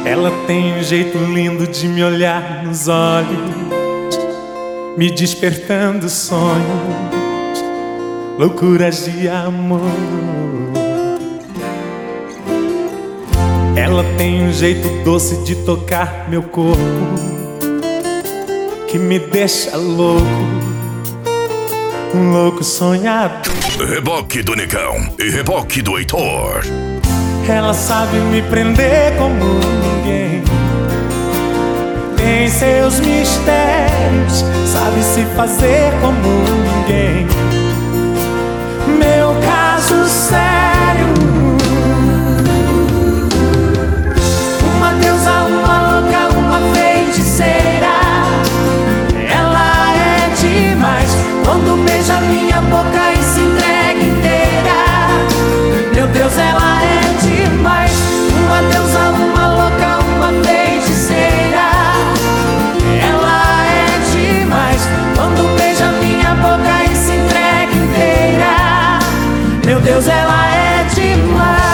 Ela tem um jeito lindo de me olhar nos olhos, me despertando sonhos, loucuras de amor. Ela tem um jeito doce de tocar meu corpo, que me deixa louco, um louco sonhador. Reboque do Negão e reboque do Heitor. Ela sabe me prender como ninguém, tem seus mistérios, sabe se fazer como ninguém. Meu caso sério, uma deusa, uma louca, uma feiticeira. Ela é demais quando beija minha boca e se entrega inteira. Meu Deus, ela é demais, uma deusa, uma louca, uma feiticeira. Ela é demais quando beija minha boca e se entrega inteira. Meu Deus, ela é demais.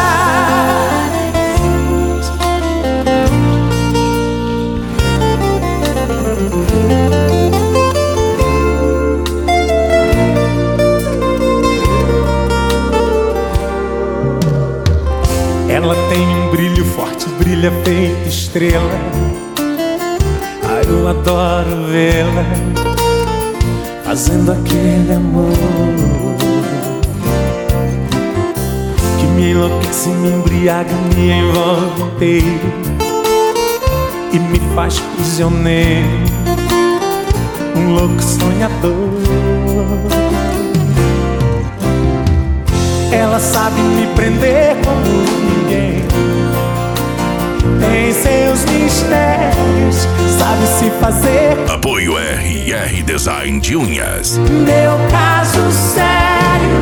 Ela tem um brilho forte, brilha feito estrela. Ai, eu adoro vê-la fazendo aquele amor que me enlouquece, me embriaga, me envolve inteiro e me faz prisioneiro, um louco sonhador. Ela sabe me prender como ninguém, tem seus mistérios, sabe se fazer. Apoio RR Design de Unhas. Meu caso sério,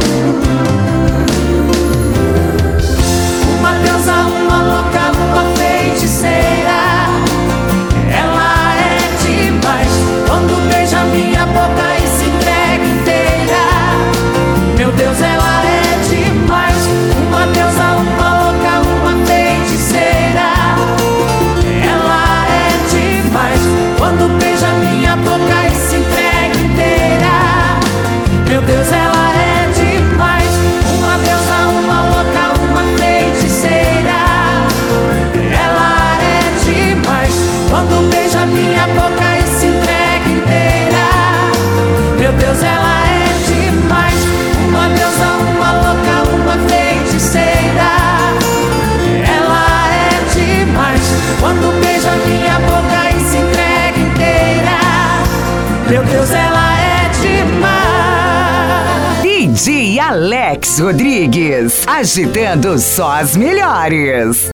uma deusa, uma louca, uma feiticeira. Ela é demais quando beija minha boca e se entrega inteira. Meu Deus, ela é demais, uma deusa, uma louca, uma feiticeira. Ela é demais quando beija minha boca e se entrega inteira. Meu Deus, ela é demais, uma deusa, uma louca, uma feiticeira. Ela é demais quando beija minha boca e se entrega inteira. Meu Deus, ela é demais, uma deusa, uma louca, uma feiticeira. Ela é demais quando beija minha boca e se entrega inteira. Meu Deus, ela é demais. DJ Alex Rodrigues, agitando só as melhores.